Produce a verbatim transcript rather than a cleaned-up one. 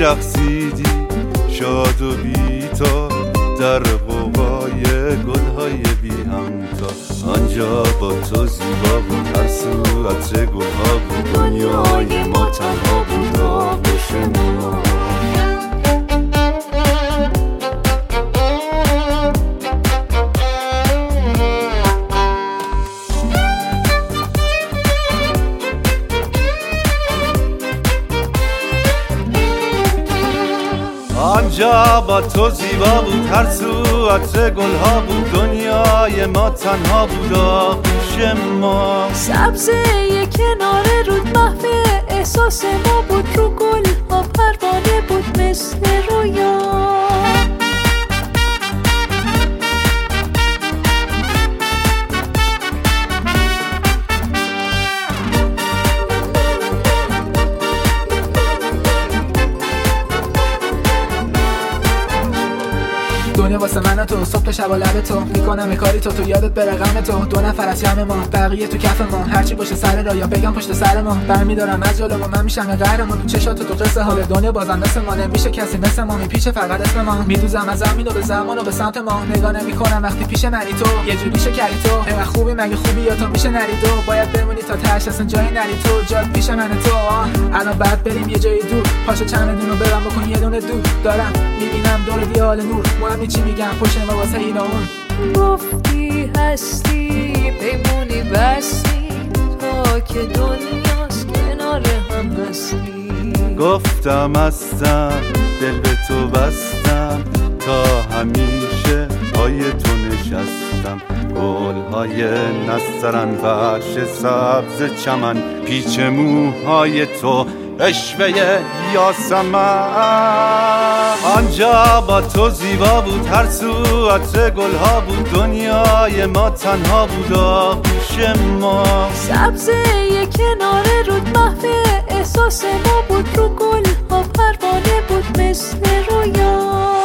میرقصیدی شاد و بیتا در قوقای گلهای بی همتا. آنجا با تو زیبا بود، هر سو عطر گلها بود، دنیای ما تنها بود آغوش ما. آنجا با تو زیبا بود، هر سو عطر گلها بود، دنیای ما تنها بود آغوش ما. سبزه کنار رود محو احساس ما بود، رو گل ها پروانه بود مثل رویا. دنیا واسه من تو، صبح شب و لب تو، میکنم کاری تو تو یادت بره غم تو. دو نفر از جمع ما، بقیه تو کف ما، هرچی باشه سر را یا بگم پشت سر ما. برمیدارم از جلو ما، من میشم قهرمان تو چشات تو قصه ها. دنیا بازم دست ما، نمیشه کسی مثل ما، میپیچه فقط اسم ما. میدوزم از زمین و به زمان و به سمت ما، نگاه نمیکنم وقتی پیش منی تو. یه جوری شکری تو، اینقدر خوبی مگه خوبی یا تو میشه نری تو. باید بمونی تا تهش اصلا جایی نری تو، جات پیش من تو. الان بعد بریم یه جای دور، پاشو چمدونو برام بکن یه دونه دور. دارم میبینم دور دیال نور، مهم چی میگم پشت ما واسه این اون. گفتی هستی بمونی بستی تا که دنیاست کنار هم هستی. گفتم هستم دل به تو بستم، تا همیشه پای تو نشستم. گلهای نسترن فرش سبز چمن، پیچ موهای تو عشوه یاسمن. آنجا با تو زیبا بود، هر سو عطر گلها بود، دنیای ما تنها بود آغوش ما. سبزه کنار رود محو احساس ما بود، رو گل ها پروانه بود مثل رویا.